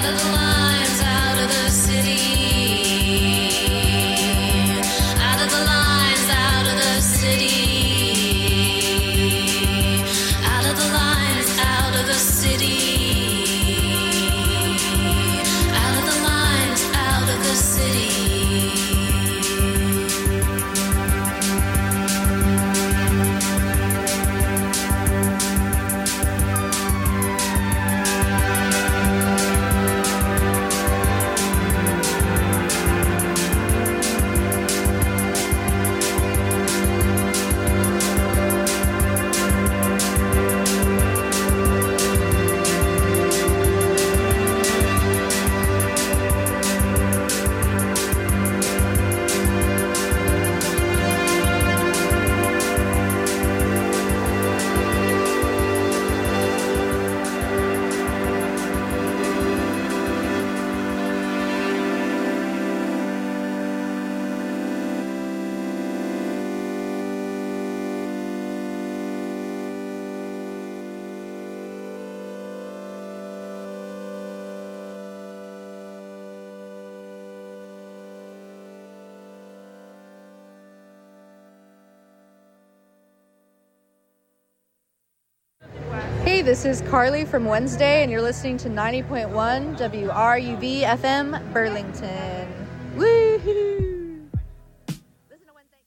Hey, this is Carly from Wednesday, and you're listening to 90.1 WRUV FM Burlington. Woohoo! Listen to Wednesday.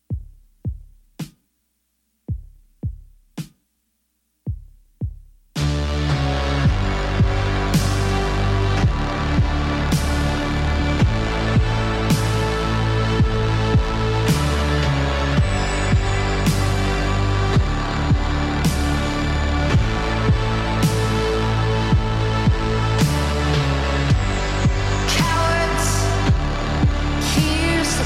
Cowards, here's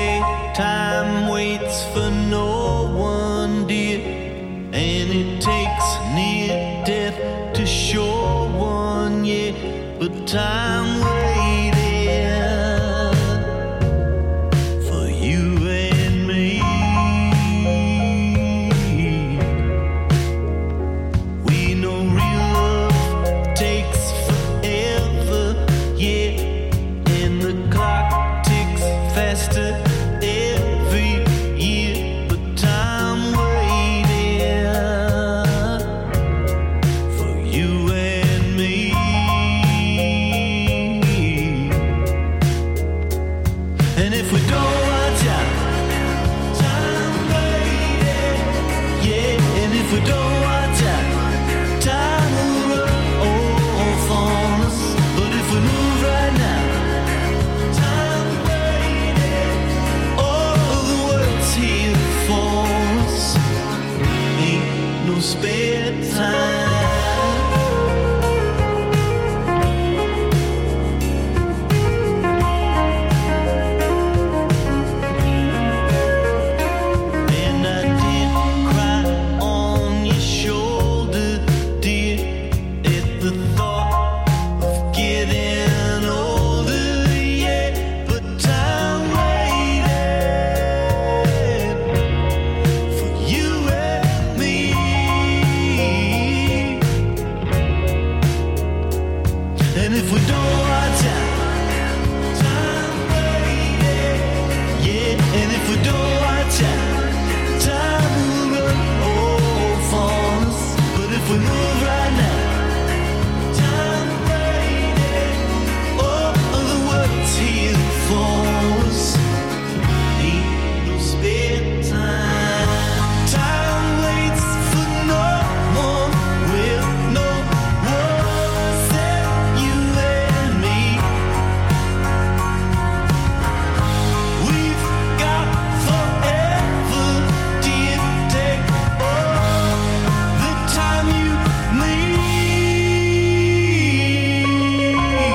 say time waits for no one, dear, and it takes near death to show one, yeah, but time waited for you and me. We know real love takes forever, yeah, and the clock ticks faster every year, but time waited for you and me. And if we don't watch out, time waited, yeah, and if we don't watch out, time will run off on us. But if we move right now, time waited, all the world's here for us. Ain't no spare time. And I did cry on your shoulder, dear, at the thought of getting older, yeah, but time waited for you and me. And if we don't watch out, time waited, yeah, and if we don't watch out, time will run off on us. But if we move right now, time waited, all of the world's here for us. Ain't no spare time. Time waits for no one. Well, no one except you and me. We've got forever, dear. Take all the time you need.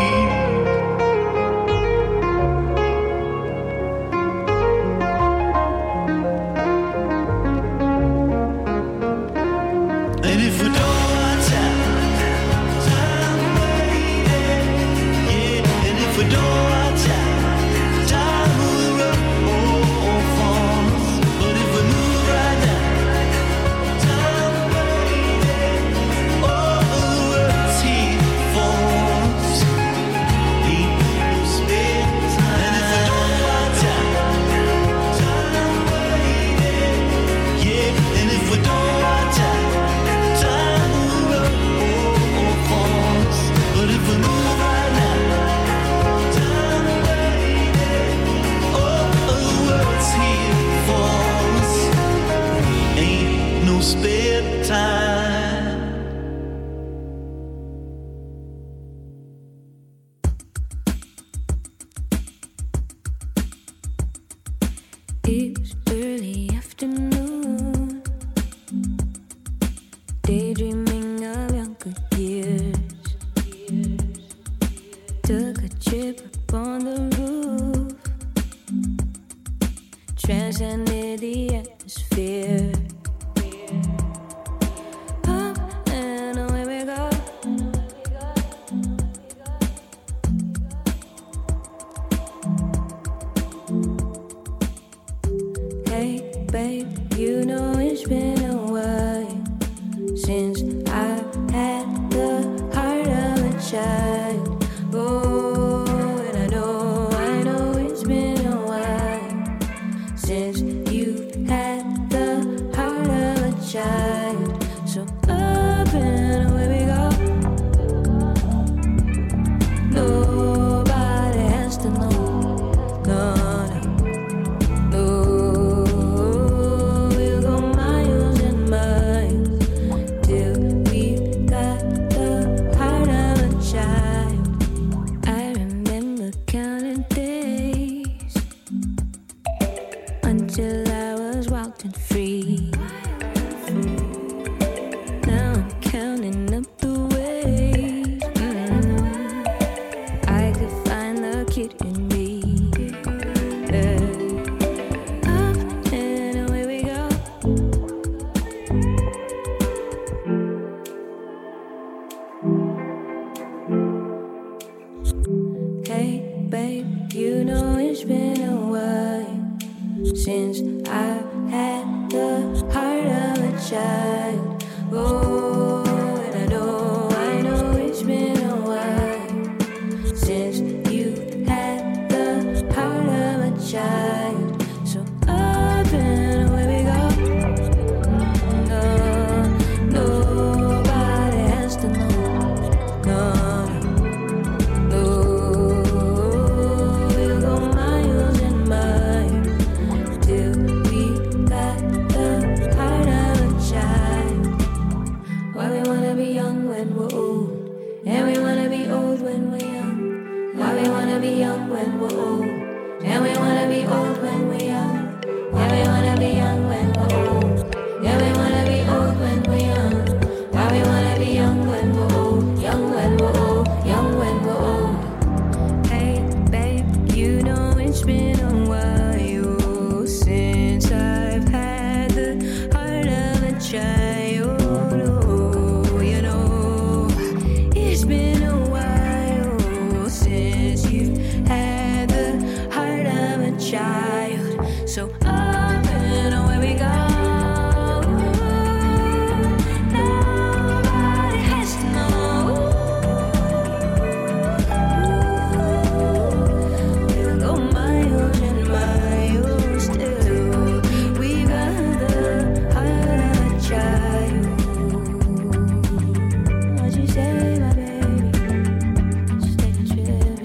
And if we don't watch out, time waited, yeah, and if we don't watch out, time will run off on us. But if we move right now, time waited, all of the world's here for us. Ain't no spare time. And if we don't watch out, time waited, yeah, and if we don't watch out, time will run off on us. But if we move right now, time waited, all of the world's here for us. Ain't no spare time. It's early afternoon, daydreaming of younger years. Took a trip up on the roof, transcended the atmosphere. Up and away we go. Hey, babe, you know it's been a while since I've had the heart of a child. Oh, and I know it's been a while since you've had the heart of a child. So up and away we go. Nobody has to know. No, no. No, we'll go miles and miles till we've got the heart of a child. I remember counting days until I was wild and free. Now I'm counting up the ways I could find the kid in me. since I had the heart of a child. Oh, and I know it's been a while since you had the heart of a child. So up and away we go. Nobody has to know. We'll go miles and miles till we got the heart of a child. Why we wanna be young when we're old, and we wanna be old when we're young. Why we wanna be young when we're old, and we wanna be old when we're young. Yeah, we wanna be young when we're old, yeah, we wanna be old when we're young. Why we wanna be young when we're old, young when we're old, young when we're old. Hey, babe, you know it's been a while since I've had the heart of a child. Oh, you know, it's been a while since you had the heart of a child. So up and away we go. Nobody has to know. We'll go miles and miles till we got the heart of a child. What you say, my baby? Just take a trip,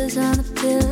kisses on the pillow.